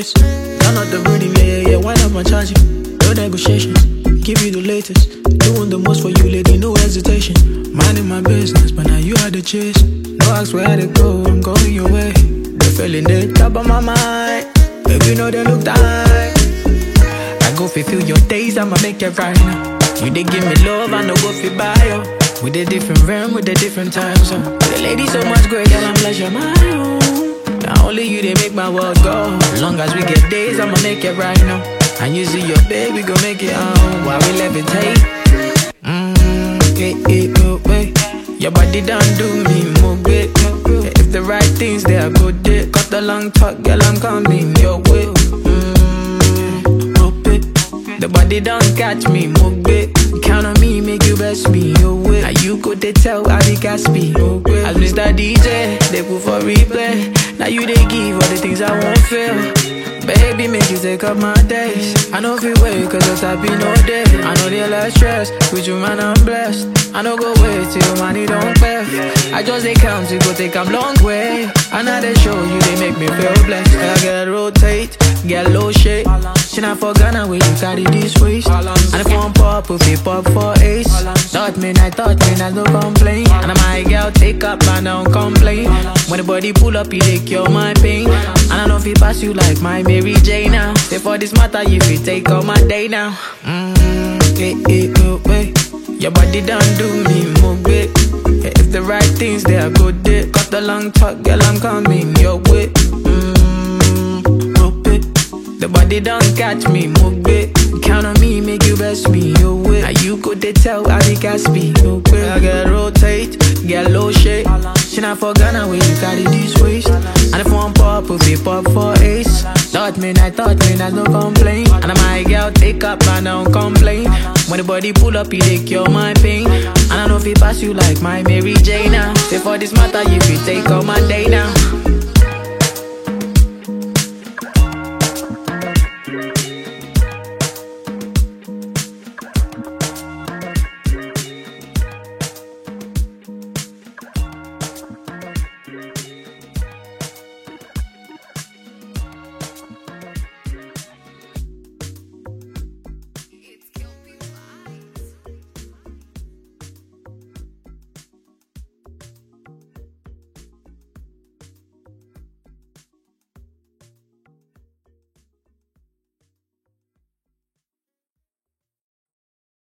face. Turn up the rhythm, yeah. Wind up my charging. No negotiations. Give you the latest. Doing the most for you, lady, no hesitation. Minding my business, but now you had the chase. No ask where to go, I'm going your way. The feeling they top of my mind. Baby, you know they look tight. I go fulfill your days, I'ma make it right now. You they give me love, I know what you buy, yo. With a different realm, with a different time zone. The lady so much great that I'm pleasure my own. Not only you, they make my world go. Long as we get days, I'ma make it right now. And you see your baby, gon' make it on while we levitate. Your body done do me more good. If the right things they are good, they cut the long talk, girl, I'm coming your way. The body don't catch me, more good. Count on me, make you best me your way. Now you could they tell how they gas me. As Mr. DJ, they put for replay. Now you they give all the things I won't feel. Baby, make you take up my days. I know if you wait, cause it's happy no day. I know they less stress, with you man I'm blessed. I know go wait till money don't pay. I just they count to go take a long way. And now they show you, they make me feel blessed. I get rotate, get low shade. She not for Ghana where you carry this waist. And if one pop, if you pop for ace. Thought me, no complain. And my girl take up, man, don't complain. When the body pull up, you they cure my pain. And I know if it pass you like my Mary J now. Say for this matter, you fit take all my day now. Your body done do me more good. If the right things they are good, they cut the long talk, girl, I'm coming your way. The body don't catch me, move it. Count on me, make you best me your way. Now you could they tell how they gas me. I get rotate, get low shade. She not for Ghana where you carry this waist. And if one pop, if you pop for ace. Thought me, no complain. And my girl take up, man, don't complain. When the body pull up, you they cure my pain. And I know if it pass you like my Mary J now. Say for this matter, you fit take all my day now.